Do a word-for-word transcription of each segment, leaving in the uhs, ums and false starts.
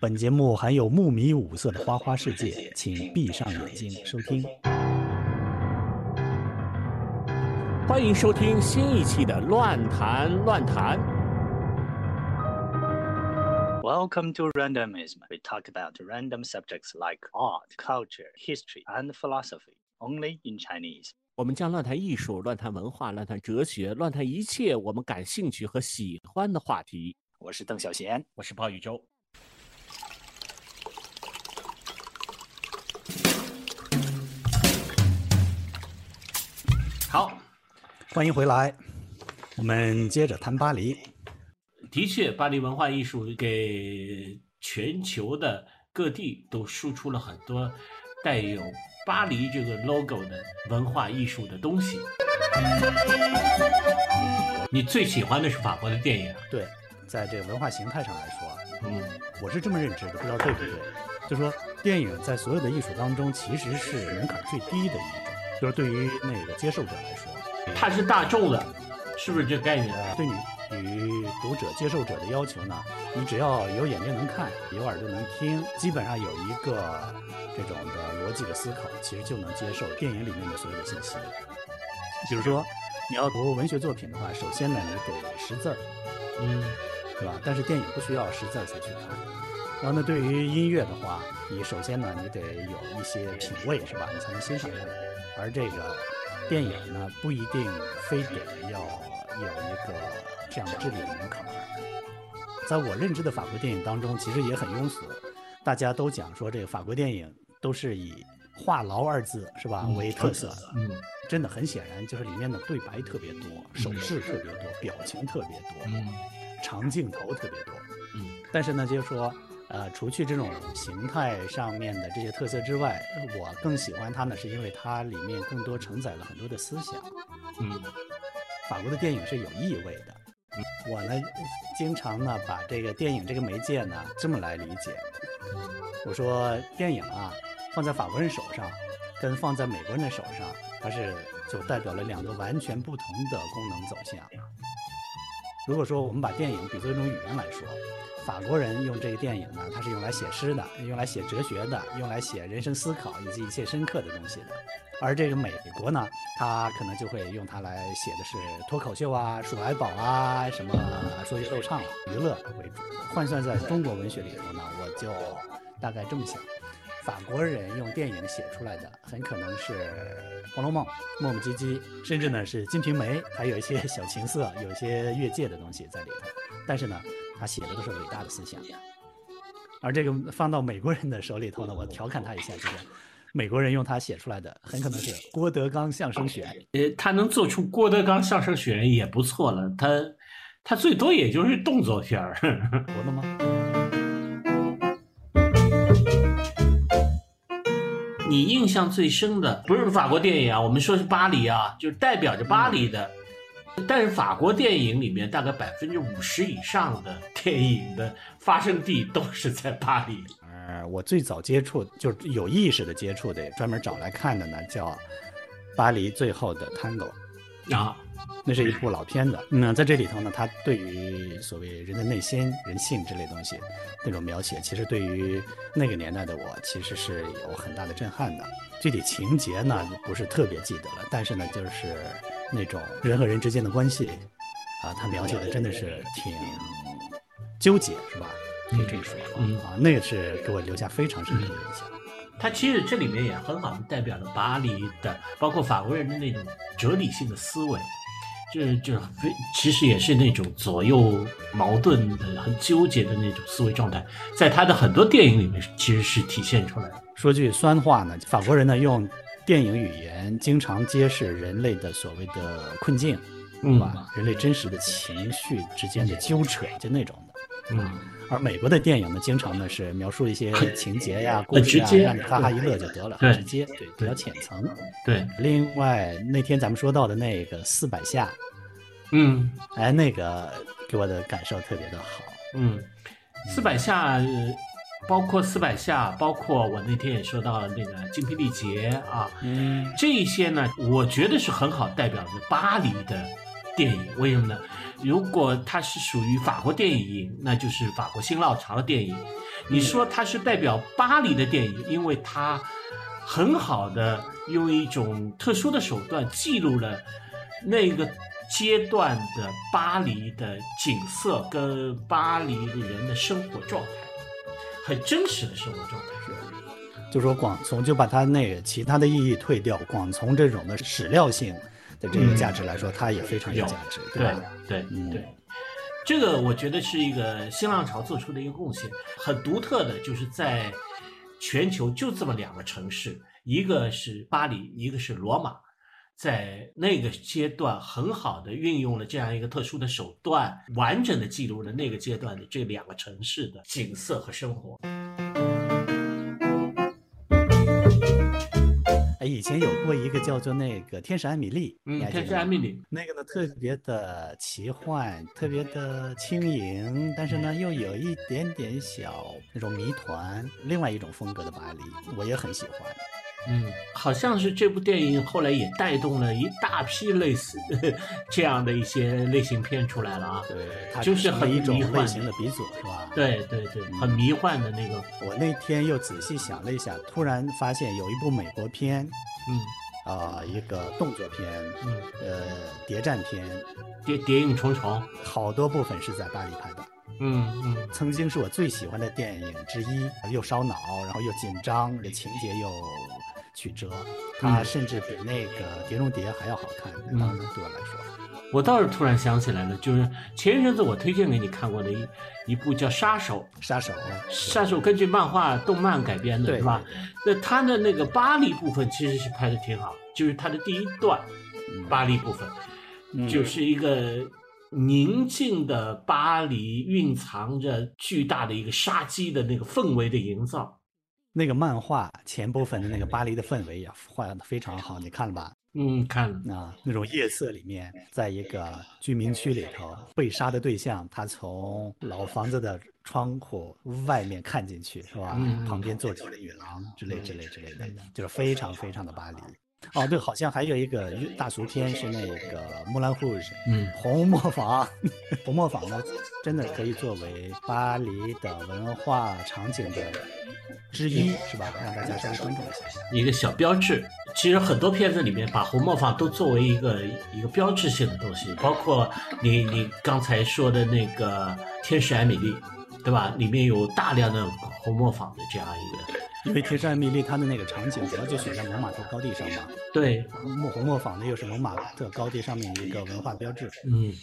本节目含有木迷五色的花花世界，请闭上眼睛收听。 欢迎收听新一期的乱谈乱谈。 Welcome to Randomism. We talk about random subjects like art, culture, history, and philosophy, only in Chinese. 我们将乱谈艺术、乱谈文化、乱谈哲学、乱谈一切我们感兴趣和喜欢的话题。 我是邓小贤， 我是鲍宇洲。好， 欢迎回来，我们接着谈巴黎。 的确，巴黎文化艺术给全球的各地都输出了很多带有巴黎这个 logo 的文化艺术的东西。你最喜欢的是法国的电影？ 对，在这个文化形态上来说， 嗯， 我是这么认知的，不知道对不对？就说电影在所有的艺术当中，其实是门槛最低的一种，就是对于那个接受者来说， 它是大众的，是不是这概念？ 对你与读者、接受者的要求呢，你只要有眼睛能看，有耳朵能听，基本上有一个这种的逻辑的思考，其实就能接受电影里面的所有的信息。比如说，你要读文学作品的话，首先呢，你得识字儿， 嗯， 对吧？但是电影不需要识字儿才去看。然后呢，对于音乐的话，你首先呢，你得有一些品味，是吧？你才能欣赏它。而这个电影呢，不一定非得要有一个这样的智力的门槛。在我认知的法国电影当中，其实也很庸俗，大家都讲说这个法国电影都是以话痨二字是吧、嗯、为特色的。 嗯， 真的很显然，就是里面的对白特别多，手势特别多，表情特别多， 嗯， 长镜头特别多。 嗯， 但是呢，就是说。呃，除去这种形态上面的这些特色之外，我更喜欢它呢，是因为它里面更多承载了很多的思想。 嗯， 法国的电影是有意味的。嗯、我呢，经常呢把这个电影这个媒介呢这么来理解。我说电影啊，放在法国人手上，跟放在美国人的手上，它是就代表了两个完全不同的功能走向。如果说我们把电影比作一种语言来说，法国人用这个电影呢，它是用来写诗的，用来写哲学的，用来写人生思考以及一切深刻的东西的。而这个美国呢，它可能就会用它来写的是脱口秀啊、数来宝啊、什么说学逗唱、娱乐为主。换算在中国文学里头呢，我就大概这么想：法国人用电影写出来的，很可能是《红楼梦》、磨磨唧唧，甚至呢是《金瓶梅》，还有一些小情色，有一些越界的东西在里头。但是呢，他写的都是伟大的思想。而这个放到美国人的手里头呢，我调侃他一下，就是美国人用他写出来的，很可能是郭德纲相声选。 呃，他能做出郭德纲相声选也不错了，他他最多也就是动作片儿。 活的吗？ 你印象最深的不是法国电影啊，我们说是巴黎啊，就是代表着巴黎的。嗯，但是法国电影里面大概百分之五十以上的电影的发生地都是在巴黎。 呃，我最早接触就是有意识的接触的，专门找来看的呢，叫《巴黎最后的 Tango》 啊， 那是一部老片子。那在这里头呢，它对于所谓人的内心、人性之类东西那种描写，其实对于那个年代的我，其实是有很大的震撼的。具体情节呢，不是特别记得了，但是呢，就是那种人和人之间的关系啊，他描写的真的是挺纠结，是吧？可以这么说。 嗯啊，那个是给我留下非常深刻的印象。 它其实这里面也很好的代表了巴黎的，包括法国人的那种哲理性的思维，这这其实也是那种左右矛盾的、很纠结的那种思维状态，在他的很多电影里面其实是体现出来的。 说句酸话呢，法国人呢用电影语言经常揭示人类的所谓的困境， 嗯， 吧？人类真实的情绪之间的纠扯，就那种的。 嗯， 而美国的电影呢，经常呢是描述一些情节呀、故事啊，让你哈哈一乐就得了，很直接，对，比较浅层。 对。 另外那天咱们说到的那个四百下， 嗯， 哎，那个给我的感受特别的好。 嗯，四百下。呃包括四百下，包括我那天也说到了那个精疲力竭啊， 嗯， 这一些呢，我觉得是很好代表着巴黎的电影。为什么呢？如果它是属于法国电影，那就是法国新浪潮的电影； 你说它是代表巴黎的电影，因为它很好的用一种特殊的手段记录了那个阶段的巴黎的景色跟巴黎的人的生活状态，很真实的生活状态。 就说光从就把它那个其他的意义退掉，光从这种的史料性的这个价值来说，嗯、它也非常有价值，对吧？ 对对、 嗯、 对，这个我觉得是一个新浪潮做出的一个贡献，很独特的，就是在全球就这么两个城市，一个是巴黎，一个是罗马，在那个阶段很好的运用了这样一个特殊的手段，完整的记录了那个阶段的这两个城市的景色和生活。 哎，以前有过一个叫做那个《天使艾米丽》， 嗯，天使艾米丽那个呢特别的奇幻，特别的轻盈，但是呢又有一点点小那种谜团，另外一种风格的巴黎，我也很喜欢。 嗯，好像是这部电影后来也带动了一大批类似这样的一些类型片出来了啊。 对，它就是很一种迷幻类型的鼻祖，是吧？ 对对对，很迷幻的那个。 我那天又仔细想了一下，突然发现有一部美国片， 嗯， 啊、呃，一个动作片， 嗯， 呃，谍战片， 谍谍影重重， 好多部分是在巴黎拍的。 嗯嗯， 曾经是我最喜欢的电影之一，又烧脑，然后又紧张，这情节又曲折，它甚至比那个《碟中谍》还要好看。 嗯、 当时对我来说， 我倒是突然想起来了，就是前一阵子我推荐给你看过的一一部叫《杀手》， 杀手， 杀手根据漫画动漫改编的，是吧？那它的那个巴黎部分其实是拍的挺好，就是它的第一段，嗯、巴黎部分，嗯、就是一个宁静的巴黎，蕴藏着巨大的一个杀机的那个氛围的营造。 那个漫画前部分的那个巴黎的氛围也画得非常好，你看了吧？ 嗯，看了。 啊，那种夜色里面，在一个居民区里头，被杀的对象，他从老房子的窗户外面看进去，是吧？ 嗯、 旁边坐几个女郎之类之类之类的，就是非常非常的巴黎。哦，对，好像还有一个大俗片是那个《木兰护士》， 嗯， 红磨坊，红磨坊呢，真的可以作为巴黎的文化场景的之一，是吧？让大家稍微关注一下， 一个小标志。其实很多片子里面把红磨坊都作为一个一个标志性的东西，包括你你刚才说的那个《天使艾米丽》，对吧？里面有大量的红磨坊的这样一个。 因为天使艾米丽它的那个场景主要就选在蒙马特高地上嘛， 对， 木红磨坊呢又是蒙马特高地上面一个文化标志。 嗯，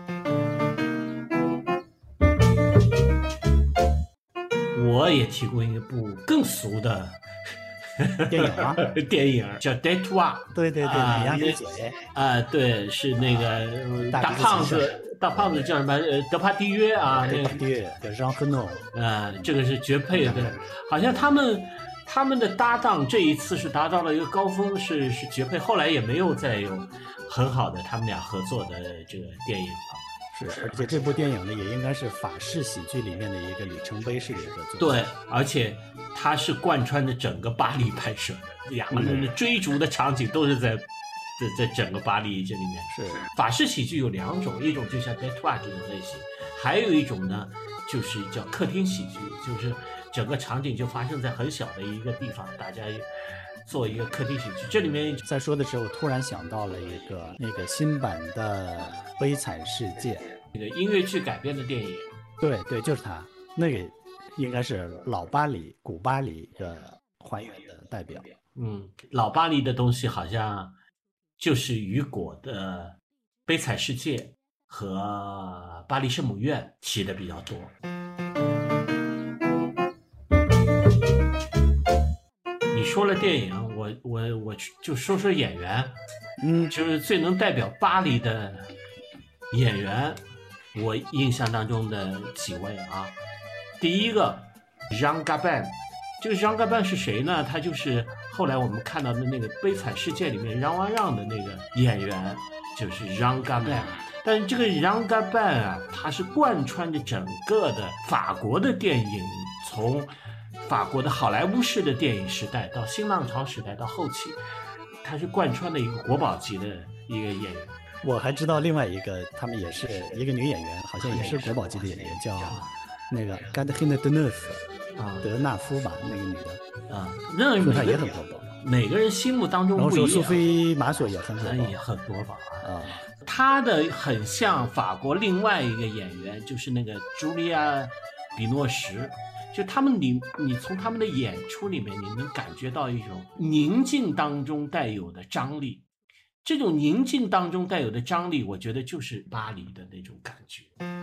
我也提过一部更俗的电影吗？ 电影叫《Dead One》。 对对对，美鸭美嘴啊，对，是那个大胖子，大胖子叫什么？呃，德帕蒂约啊， 德帕蒂约，对，让赫诺。 呃，这个是绝配的，好像他们他们的搭档这一次是达到了一个高峰，是是绝配，后来也没有再有很好的他们俩合作的这个电影了。 是，而且这部电影呢，也应该是法式喜剧里面的一个里程碑式的一个作品。 对，而且它是贯穿着整个巴黎拍摄的，两个人的追逐的场景都是在在在整个巴黎这里面。 是， 法式喜剧有两种，一种就像《Dead One》这种类型，还有一种呢，就是叫客厅喜剧，就是整个场景就发生在很小的一个地方，大家做一个客厅喜剧。这里面在说的时候，突然想到了一个那个新版的《悲惨世界》， 那个音乐剧改编的电影。 对对，就是它，那个应该是老巴黎、古巴黎的还原的代表。 嗯，老巴黎的东西好像就是雨果的《悲惨世界》和巴黎圣母院起的比较多。你说了电影，我我我就说说演员， 嗯， 就是最能代表巴黎的演员，我印象当中的几位啊。第一个 Jean Gabin， 这个 Jean Gabin 是谁呢？他就是后来我们看到的那个《悲惨世界》里面让啊让的那个演员，就是 Jean Gabin。但是这个 Jean Gabin 啊，他是贯穿着整个的法国的电影，从法国的好莱坞式的电影时代到新浪潮时代到后期，他是贯穿的一个国宝级的一个演员。 我还知道另外一个，他们也是一个女演员，好像也是国宝级的演员，叫那个 Catherine Deneuve。 啊， 德纳夫吧，那个女的啊，那说她也很活泼。 每个人心目当中然后不一样。 说苏菲玛索也很活泼， 也很活泼啊。 啊， 她的很像法国另外一个演员，就是那个茱莉亚·比诺什。就他们你你从他们的演出里面，你能感觉到一种宁静当中带有的张力。这种宁静当中带有的张力，我觉得就是巴黎的那种感觉。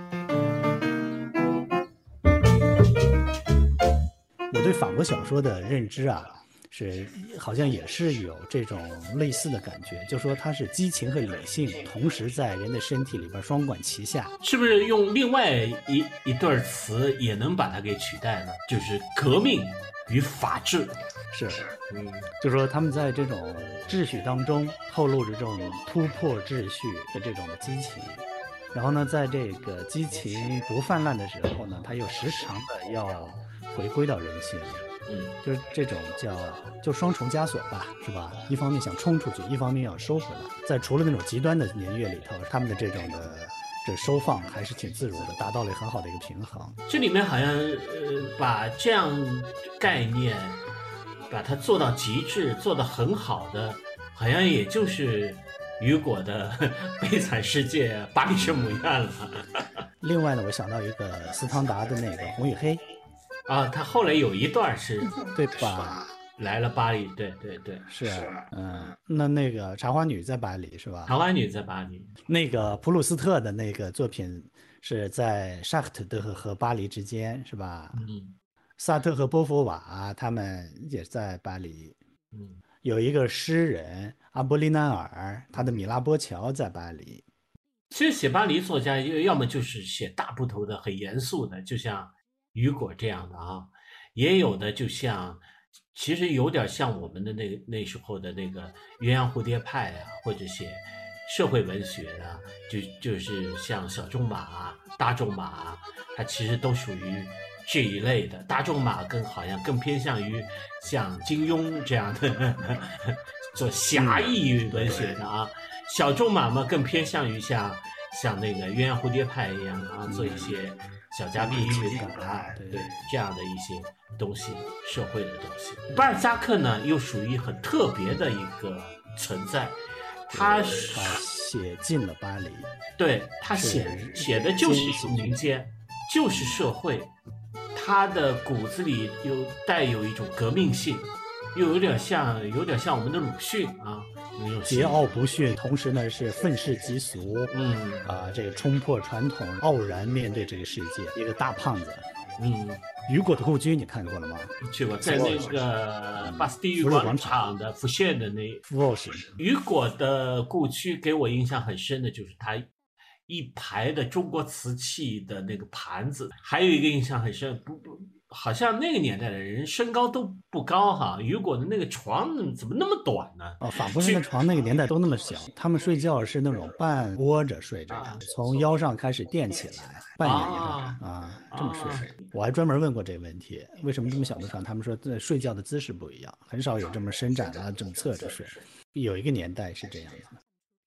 我对法国小说的认知啊，是好像也是有这种类似的感觉，就说它是激情和理性同时在人的身体里边双管齐下。 是不是用另外一一对词也能把它给取代呢？就是革命与法治。 是， 嗯， 就说他们在这种秩序当中透露着这种突破秩序的这种的激情，然后呢，在这个激情不泛滥的时候呢，他又时常的要回归到人性。 嗯， 就是这种叫就双重枷锁吧，是吧？一方面想冲出去，一方面要收回来。在除了那种极端的年月里头，他们的这种的这收放还是挺自如的，达到了很好的一个平衡。 这里面好像呃把这样概念把它做到极致，做得很好的，好像也就是雨果的《悲惨世界》巴黎圣母院了。 另外呢，我想到一个斯汤达的那个《红与黑》。 啊，他后来有一段是， 对吧？ 来了巴黎，对对对， 是，嗯，那那个茶花女在巴黎是吧？ 茶花女在巴黎。 那个普鲁斯特的那个作品是在沙克特和巴黎之间是吧？ 嗯， 萨特和波伏瓦他们也在巴黎。 嗯， 有一个诗人阿波利奈尔，他的米拉波桥在巴黎。 其实写巴黎作家，要么就是写大部头的、很严肃的，就像雨果这样的啊，也有的就像，其实有点像我们的那那时候的那个鸳鸯蝴蝶派啊，或者写社会文学的，就就是像小仲马啊、大仲马啊，它其实都属于这一类的。大仲马更好像更偏向于像金庸这样的做侠义文学的啊，小仲马嘛更偏向于像像那个鸳鸯蝴蝶派一样啊，做一些小家碧玉啊，对这样的一些东西，社会的东西。巴尔扎克呢，又属于很特别的一个存在，他他写进了巴黎， 对他写写的就是民间，就是社会，他的骨子里有带有一种革命性，又有点像有点像我们的鲁迅啊。 桀骜不驯，同时呢是愤世嫉俗， 嗯啊，这个冲破传统，傲然面对这个世界，一个大胖子。 嗯， 雨果的故居你看过了吗？ 去过，在那个巴斯蒂寓广场的福现的那福沃什。 雨果的故居给我印象很深的就是他一排的中国瓷器的那个盘子，还有一个印象很深，不不。好像那个年代的人身高都不高哈，雨果的那个床怎么那么短呢？ 哦，法国人的床那个年代都那么小，他们睡觉是那种半窝着睡着，啊、从腰上开始垫起来，半掩着啊, 啊，这么睡。啊、我还专门问过这个问题，为什么这么小的床？他们说这睡觉的姿势不一样，很少有这么伸展啊，这么侧着睡。有一个年代是这样的。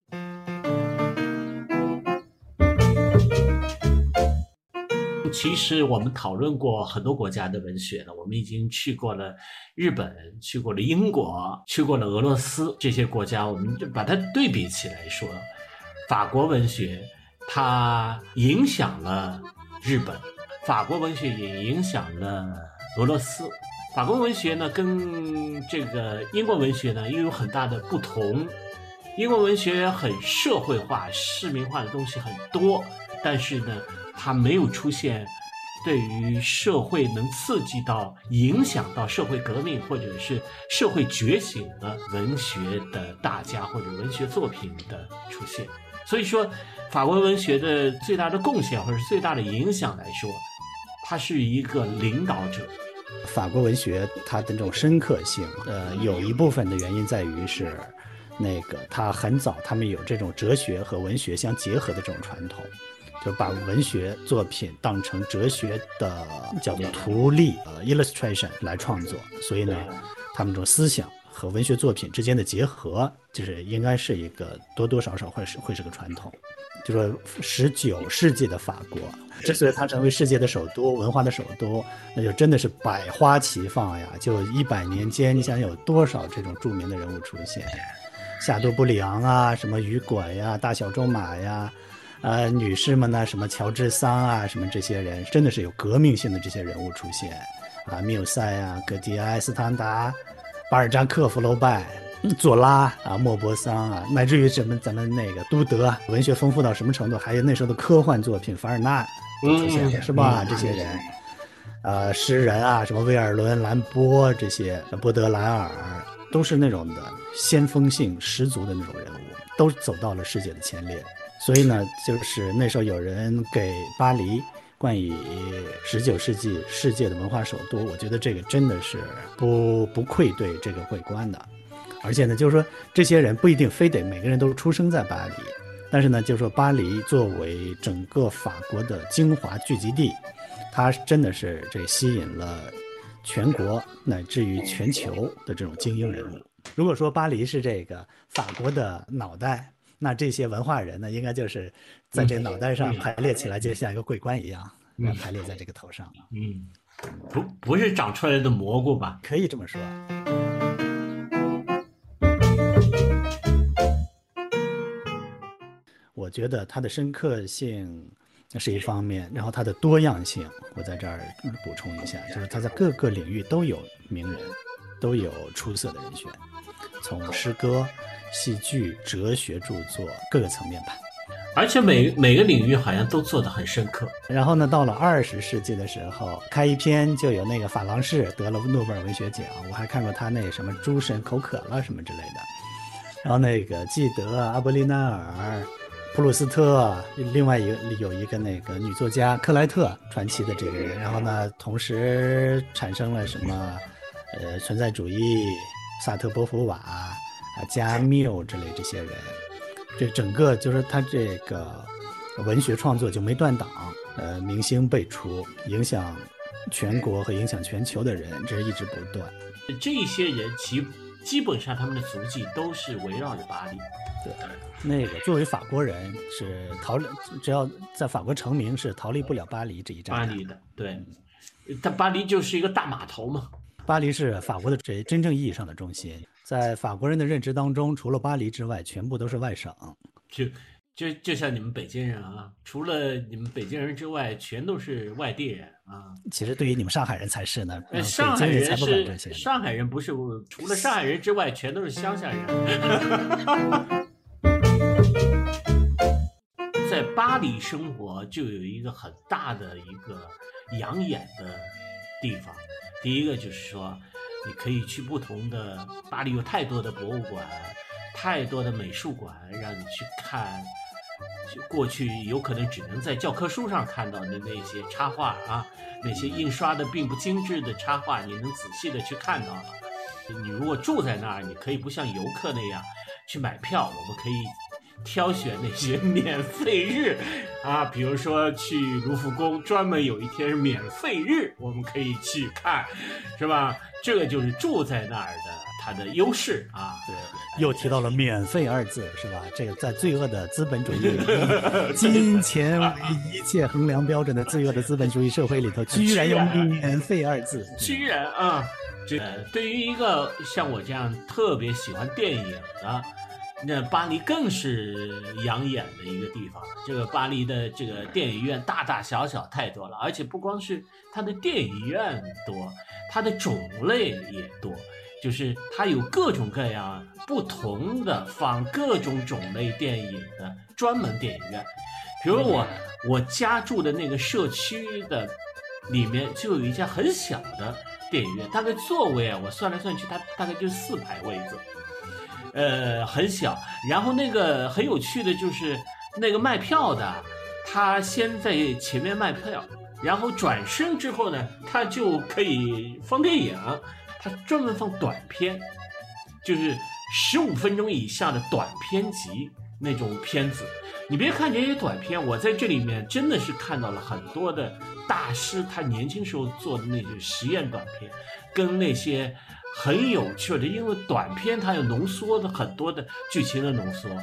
其实我们讨论过很多国家的文学了，我们已经去过了日本，去过了英国，去过了俄罗斯，这些国家我们就把它对比起来说，法国文学它影响了日本，法国文学也影响了俄罗斯。法国文学呢跟这个英国文学呢又有很大的不同，英国文学很社会化、市民化的东西很多，但是呢它没有出现对于社会能刺激到、影响到社会革命或者是社会觉醒的文学的大家或者文学作品的出现。所以说，法国文学的最大的贡献或者是最大的影响来说，它是一个领导者。 法国文学它的这种深刻性，呃，有一部分的原因在于是那个它很早，他们有这种哲学和文学相结合的这种传统。就把文学作品当成哲学的叫做图例呃 illustration 来创作，所以呢，他们这种思想和文学作品之间的结合，就是应该是一个多多少少会是会是个传统。 就说十九世纪的法国，之所以它成为世界的首都、文化的首都，那就真的是百花齐放呀！就一百年间，你想有多少这种著名的人物出现？夏多布里昂啊，什么雨果呀、大小周马呀，呃，女士们呢，什么乔治桑啊，什么这些人，真的是有革命性的这些人物出现啊，缪塞啊、葛迪埃、斯汤达、巴尔扎克、福楼拜。左拉啊，莫泊桑啊，乃至于什么咱们那个都德，文学丰富到什么程度？还有那时候的科幻作品，凡尔纳都出现了，嗯、是吧？嗯、这些人，呃，诗人啊，什么威尔伦、兰波这些，波德莱尔，都是那种的先锋性十足的那种人物，都走到了世界的前列。所以呢，就是那时候有人给巴黎冠以十九世纪世界的文化首都，我觉得这个真的是不不愧对这个桂冠的。而且呢，就是说这些人不一定非得每个人都出生在巴黎，但是呢，就是说巴黎作为整个法国的精华聚集地，它真的是这吸引了全国乃至于全球的这种精英人物。如果说巴黎是这个法国的脑袋，那这些文化人呢，应该就是在这脑袋上排列起来，就像一个桂冠一样，嗯、排列在这个头上。 嗯，不不是长出来的蘑菇吧？ 可以这么说。我觉得它的深刻性是一方面，然后它的多样性，我在这儿补充一下，就是它在各个领域都有名人，都有出色的人选，从诗歌、戏剧、哲学著作各个层面吧。 而且每每个领域好像都做得很深刻。 然后呢，到了二十世纪的时候，开一篇就有那个法郎士得了诺贝尔文学奖，我还看过他那什么诸神口渴了什么之类的。然后那个纪德、阿波利纳尔、普鲁斯特，另外有有一个那个女作家克莱特，传奇的这个人。然后呢，同时产生了什么，呃，存在主义、萨特、波伏瓦啊、加缪之类这些人。这整个就是他这个文学创作就没断档，呃，明星辈出，影响全国和影响全球的人，这是一直不断。 这些人其基本上他们的足迹都是围绕着巴黎。 对，那个作为法国人是逃，只要在法国成名是逃离不了巴黎这一站。 巴黎的，对，但巴黎就是一个大码头嘛。 巴黎是法国的真真正意义上的中心，在法国人的认知当中，除了巴黎之外，全部都是外省。 就就就像你们北京人啊，除了你们北京人之外，全都是外地人啊。 其实对于你们上海人才是呢， 上海人才不管这些。 上海人不是，除了上海人之外，全都是乡下人。在巴黎生活就有一个很大的一个养眼的地方。第一个就是说，你可以去不同的，巴黎有太多的博物馆，太多的美术馆，让你去看，就过去有可能只能在教科书上看到的那些插画啊，那些印刷的并不精致的插画，你能仔细的去看到了。你如果住在那儿，你可以不像游客那样去买票，我们可以挑选那些免费日啊，比如说去卢浮宫，专门有一天是免费日，我们可以去看，是吧？这个就是住在那儿的它的优势啊。 对，又提到了免费二字，是吧？这个在罪恶的资本主义里，金钱为一切衡量标准的罪恶的资本主义社会里头，居然用免费二字， 居然啊！这对于一个像我这样特别喜欢电影的，那巴黎更是养眼的一个地方。这个巴黎的这个电影院大大小小太多了，而且不光是它的电影院多，它的种类也多，就是它有各种各样不同的放各种种类电影的专门电影院。比如我我家住的那个社区的里面就有一家很小的电影院，大概座位啊，我算来算去，它大概就四排位子。呃，很小。然后那个很有趣的就是那个卖票的，他先在前面卖票，然后转身之后呢，他就可以放电影，他专门放短片，就是十五分钟以下的短片集那种片子。你别看这些短片，我在这里面真的是看到了很多的大师他年轻时候做的那些实验短片，跟那些很有趣的，因为短片它有浓缩的很多的剧情的浓缩，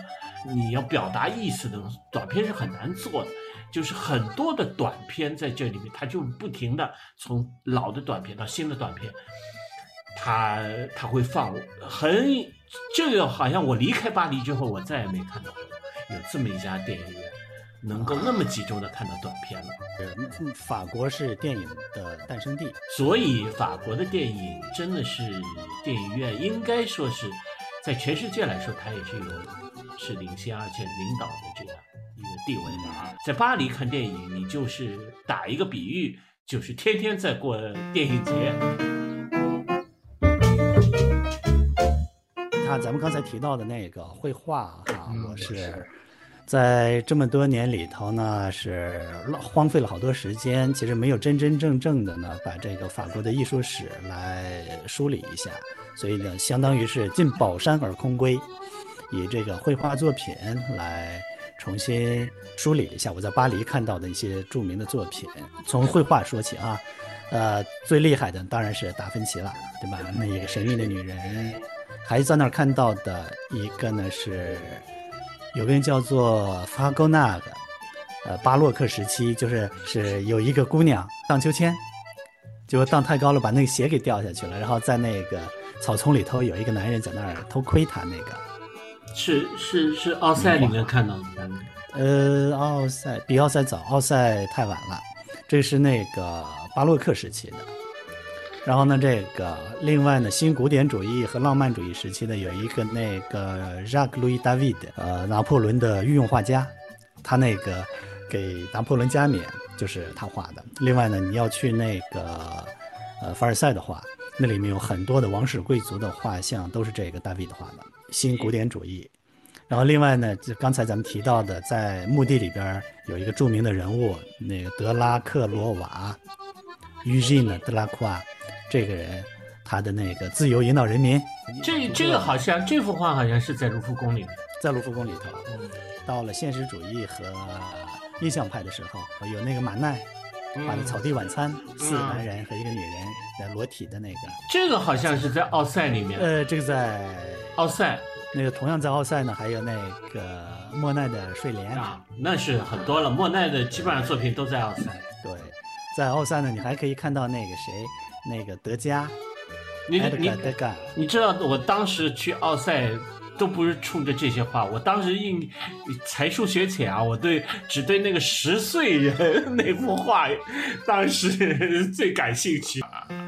你要表达意思的短片是很难做的，就是很多的短片在这里面，它就不停的从老的短片到新的短片，它它会放很这个好像我离开巴黎之后，我再也没看到过有这么一家电影院能够那么集中的看到短片了。 嗯，法国是电影的诞生地， 所以法国的电影真的是电影院，应该说是在全世界来说，它也是有是领先而且领导的这样一个地位的啊。在巴黎看电影，你就是打一个比喻，就是天天在过电影节。 他咱们刚才提到的那个绘画哈， 嗯、 我是在这么多年里头呢，是荒废了好多时间，其实没有真真正正的呢，把这个法国的艺术史来梳理一下，所以呢，相当于是进宝山而空归，以这个绘画作品来重新梳理一下我在巴黎看到的一些著名的作品。从绘画说起啊，呃，最厉害的当然是达芬奇了，对吧？那一个神秘的女人。还在那儿看到的一个呢是有个人叫做法高纳的，呃，巴洛克时期，就是是有一个姑娘荡秋千，结果荡太高了，把那个鞋给掉下去了，然后在那个草丛里头有一个男人在那儿偷窥她，那个是是是奥赛里面看到的。 呃，奥赛比奥赛早，奥赛太晚了，这是那个巴洛克时期的。然后呢，这个另外呢，新古典主义和浪漫主义时期的有一个那个 Jacques Louis David， 呃，拿破仑的御用画家，他那个给拿破仑加冕就是他画的。另外呢，你要去那个呃凡尔赛的画，那里面有很多的王室贵族的画像，都是这个 David 画的，新古典主义。然后另外呢，就刚才咱们提到的，在墓地里边有一个著名的人物，那个德拉克罗瓦 Eugène Delacroix。这个人，他的那个自由引导人民， 这这个好像这幅画好像是在卢浮宫里面， 在卢浮宫里头。嗯，到了现实主义和印象派的时候，有那个马奈画的《草地晚餐》，嗯，四个男人和一个女人在裸体的那个， 这个好像是在奥赛里面。 呃，这个在奥赛， 那个同样在奥赛呢，还有那个莫奈的睡莲啊，那是很多了。莫奈的基本上作品都在奥赛。 对，在奥赛呢，你还可以看到那个谁。那个德加， 你你你知道，我当时去奥赛都不是冲着这些画，我当时应才疏学浅啊，我对只对那个十岁人那幅画，当时最感兴趣。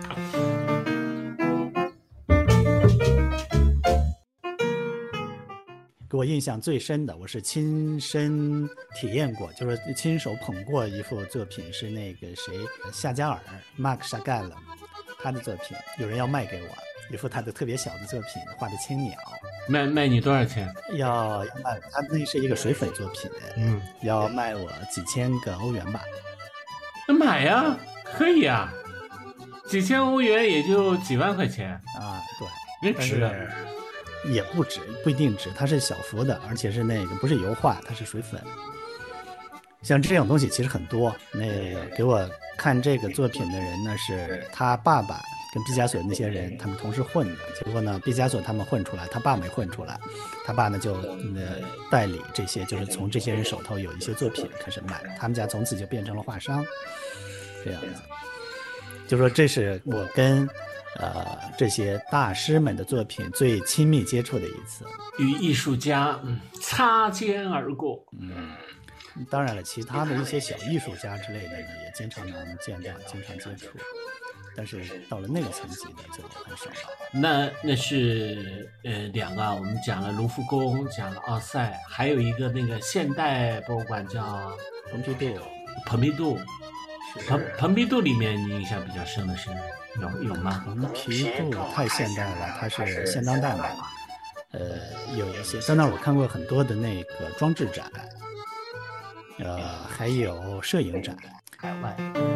给我印象最深的，我是亲身体验过，就是亲手捧过一幅作品，是那个谁夏加尔 Marc Chagall。他的作品有人要卖给我一幅他的特别小的作品，画的青鸟， 卖卖你多少钱？ 要要卖他那是一个水粉作品，嗯，要卖我几千个欧元吧。 那买呀，可以啊，几千欧元也就几万块钱啊， 对，也值， 也不值，不一定值，它是小幅的，而且是那个不是油画，它是水粉。像这种东西其实很多。那给我看这个作品的人呢，是他爸爸跟毕加索那些人，他们同时混的。结果呢，毕加索他们混出来，他爸没混出来，他爸呢就呃代理这些，就是从这些人手头有一些作品开始卖，他们家从此就变成了画商，这样子。就说这是我跟呃这些大师们的作品最亲密接触的一次， 与艺术家嗯擦肩而过。 嗯。当然了，其他的一些小艺术家之类的呢，也经常能见到，经常接触，但是到了那个层级的就很少了。 那那是呃两个，我们讲了卢浮宫，讲了奥赛，还有一个那个现代博物馆叫蓬皮杜。 蓬皮杜，蓬蓬皮杜里面你印象比较深的是有有吗？ 蓬皮杜太现代了，它是现当代嘛。呃，有一些在那儿我看过很多的那个装置展。呃，还有摄影展，海外。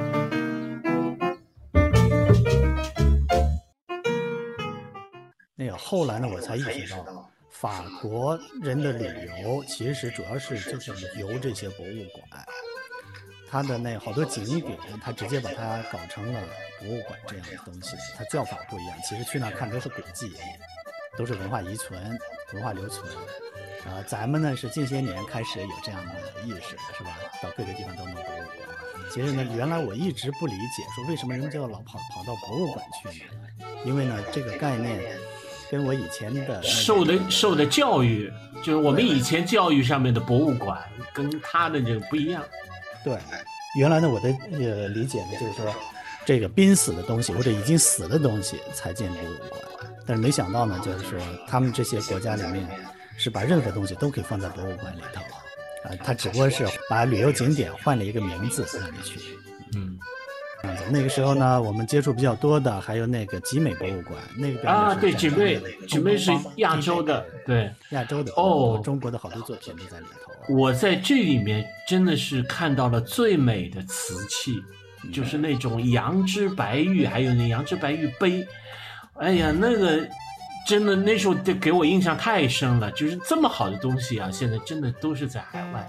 那个后来呢，我才意识到，法国人的旅游其实主要是就是游这些博物馆，它的那好多景点，它直接把它搞成了博物馆这样的东西，它叫法不一样，其实去那看都是古迹，都是文化遗存、文化留存。 呃，咱们呢是近些年开始有这样的意识，是吧？到各个地方都弄博物馆。其实呢，原来我一直不理解，说为什么人们就要老跑跑到博物馆去呢？因为呢，这个概念跟我以前的、那个、 受的受的教育，就是我们以前教育上面的博物馆，跟他的这个不一样。 对，原来呢，我的呃理解呢，就是说，这个濒死的东西或者已经死的东西才建博物馆，但是没想到呢，就是说他们这些国家里面是把任何东西都可以放在博物馆里头。啊，他只不过是把旅游景点换了一个名字让你去。 嗯， 那个时候呢，我们接触比较多的还有那个集美博物馆，那个啊，对，集美，集美是亚洲的，对， 亚洲的哦， 中国的好多作品都在里头。 我在这里面真的是看到了最美的瓷器，嗯、就是那种羊脂白玉，还有那羊脂白玉杯。哎呀，那个。真的那时候给我印象太深了，就是这么好的东西啊，现在真的都是在海外。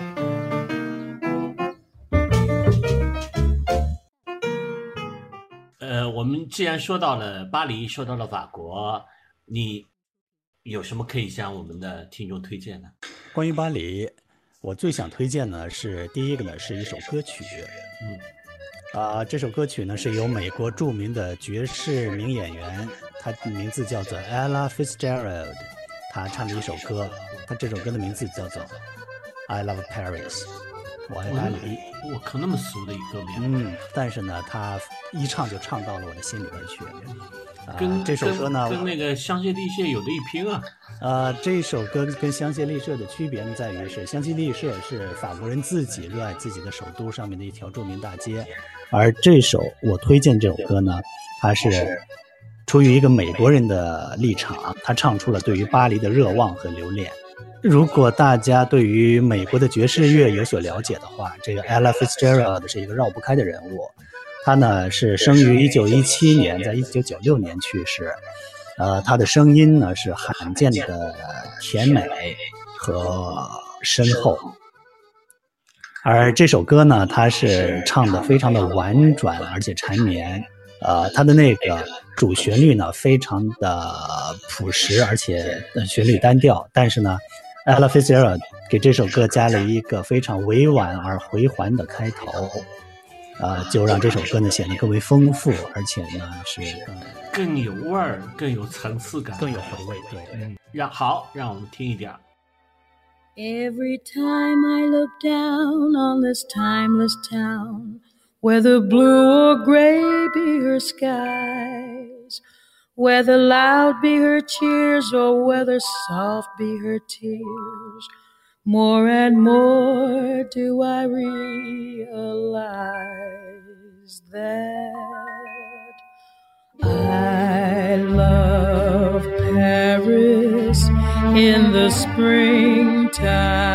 呃，我们既然说到了巴黎，说到了法国，你有什么可以向我们的听众推荐呢？ 关于巴黎，我最想推荐呢是第一个呢是一首歌曲，嗯。啊、呃，这首歌曲呢是由美国著名的爵士名演员，他的名字叫做 Ella Fitzgerald， 他唱的一首歌，他这首歌的名字叫做 I Love Paris， 我爱巴黎。 我靠，那么俗的一个名。 嗯，但是呢，他一唱就唱到了我的心里边去。 跟、 呃、这首歌呢， 跟那个香榭丽舍有的一拼啊。 呃，这首歌跟香榭丽舍的区别呢，在于是香榭丽舍是法国人自己热爱自己的首都上面的一条著名大街。而这首我推荐这首歌呢，它是出于一个美国人的立场，他唱出了对于巴黎的热望和留恋。如果大家对于美国的爵士乐有所了解的话，这个 Ella Fitzgerald 是一个绕不开的人物。他呢是生于一九一七年，在一九九六年去世。呃，他的声音呢是罕见的甜美和深厚。而这首歌呢，它是唱的非常的婉转而且缠绵，呃，它的那个主旋律呢非常的朴实，而且旋律单调，但是呢 Ella Fitzgerald 给这首歌加了一个非常委婉而回环的开头，呃，就让这首歌呢显得更为丰富，而且呢是更更有味儿，更有层次感， 更有回味。对， 嗯，让好，让我们听一点。 Every time I look down on this timeless town, whether blue or gray be her skies, whether loud be her cheers or whether soft be her tears, more and more do I realize that I love Paris in the springtime.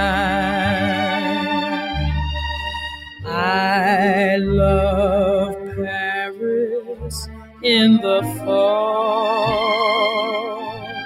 I love Paris in the fall.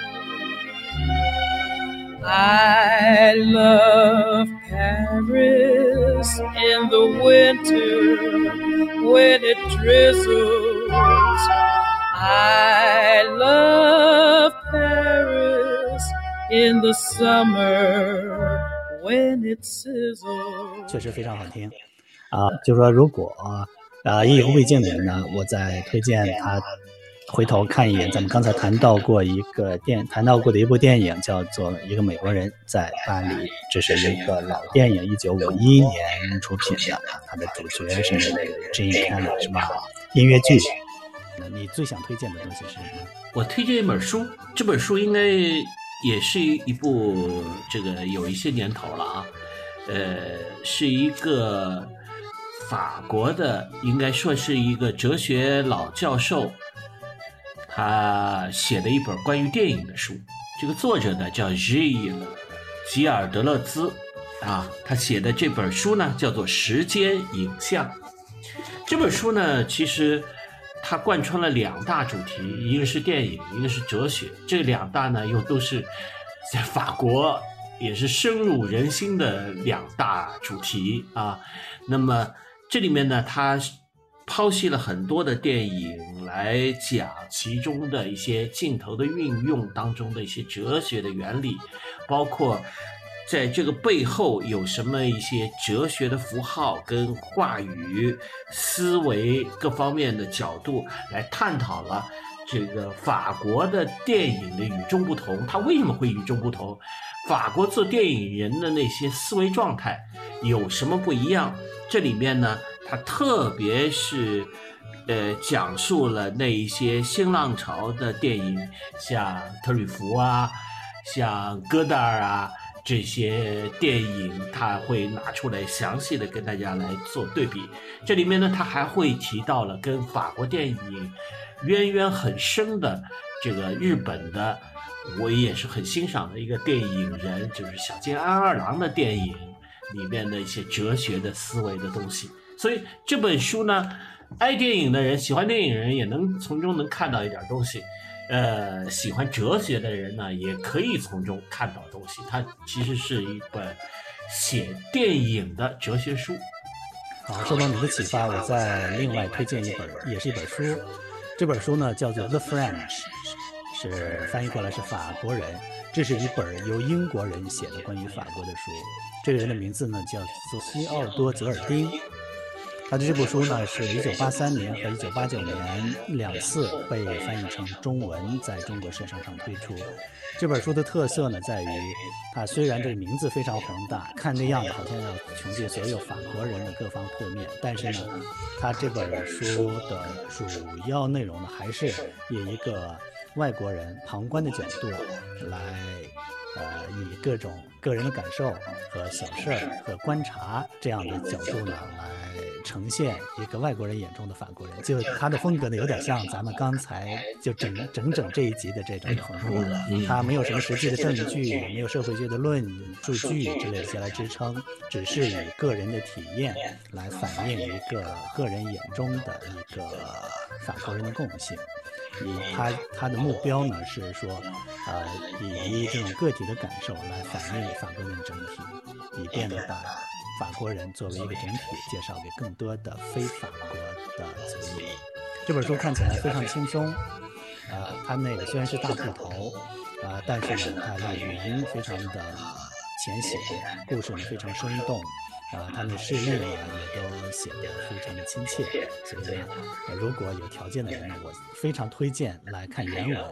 I love Paris in the winter when it drizzles. I love Paris in the summer when it sizzles. 确实非常好听啊！就是说，如果啊意犹未尽的人呢，我再推荐他回头看一眼咱们刚才谈到过一个电谈到过的一部电影，叫做《一个美国人在巴黎》，这是一个老电影，一九五一年出品的，它的主角是那个 Gene Kelly， 是吧？音乐剧。你最想推荐的东西是什么？ 我推荐一本书，这本书应该也是一部这个有一些年头了啊，呃，是一个法国的，应该说是一个哲学老教授，他写的一本关于电影的书。这个作者呢叫 Gilles 吉尔德勒兹啊，他写的这本书呢叫做《时间影像》。这本书呢，其实它贯穿了两大主题，一个是电影，一个是哲学。这两大呢，又都是在法国也是深入人心的两大主题啊。那么这里面呢，它剖析了很多的电影来讲其中的一些镜头的运用当中的一些哲学的原理，包括在这个背后有什么一些哲学的符号跟话语、思维各方面的角度来探讨了这个法国的电影的与众不同，它为什么会与众不同？法国做电影人的那些思维状态有什么不一样？这里面呢，它特别是呃讲述了那一些新浪潮的电影，像特吕弗啊，像戈达尔啊，这些电影他会拿出来详细的跟大家来做对比。这里面呢，他还会提到了跟法国电影渊源很深的这个日本的，我也是很欣赏的一个电影人，就是小津安二郎的电影里面的一些哲学的思维的东西。所以这本书呢，爱电影的人、喜欢电影人也能从中能看到一点东西。呃，喜欢哲学的人呢，也可以从中看到东西。它其实是一本写电影的哲学书。 好，受到你的启发，我再另外推荐一本，也是一本书。这本书呢叫做《The French》，是翻译过来是法国人。这是一本由英国人写的关于法国的书。这个人的名字呢叫做西奥多·泽尔丁。他的这部书呢，是一九八三年和一九八九年两次被翻译成中文，在中国市场上推出。这本书的特色呢，在于它虽然这个名字非常宏大，看这样子好像要穷尽所有法国人的各方各面，但是呢，它这本书的主要内容呢，还是以一个外国人旁观的角度来，呃，以各种个人的感受和小事儿和观察这样的角度呢，来呈现一个外国人眼中的法国人。就他的风格呢，有点像咱们刚才就整整整这一集的这种风格。他没有什么实际的证据，也没有社会学的论数据之类的些来支撑，只是以个人的体验来反映一个个人眼中的一个法国人的共性。以他他的目标呢是说，呃，以这种个体的感受来反映法国人整体，以便呢把法国人作为一个整体介绍给更多的非法国的族裔。这本书看起来非常轻松，呃，它那个虽然是大部头，呃，但是呢，它的语言非常的浅显，故事呢非常生动。啊，他们事例呢也都写得非常的亲切，所以呢，如果有条件的人呢，我非常推荐来看原文。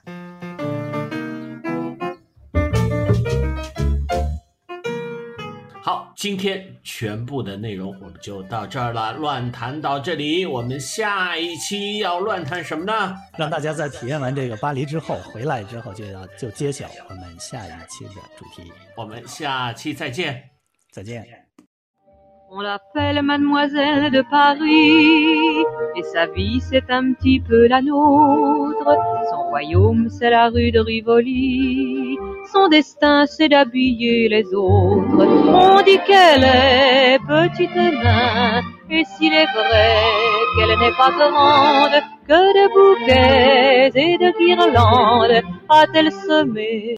好，今天全部的内容我们就到这儿了，乱谈到这里，我们下一期要乱谈什么呢？ 让大家在体验完这个巴黎之后，回来之后就要就揭晓我们下一期的主题。 我们下期再见， 再见。 On l'appelle Mademoiselle de Paris, et sa vie c'est un petit peu la nôtre. Son royaume c'est la rue de Rivoli, son destin c'est d'habiller les autres. On dit qu'elle est petite main, et s'il est vrai qu'elle n'est pas grande, que de bouquets et de guirlandes a-t-elle semé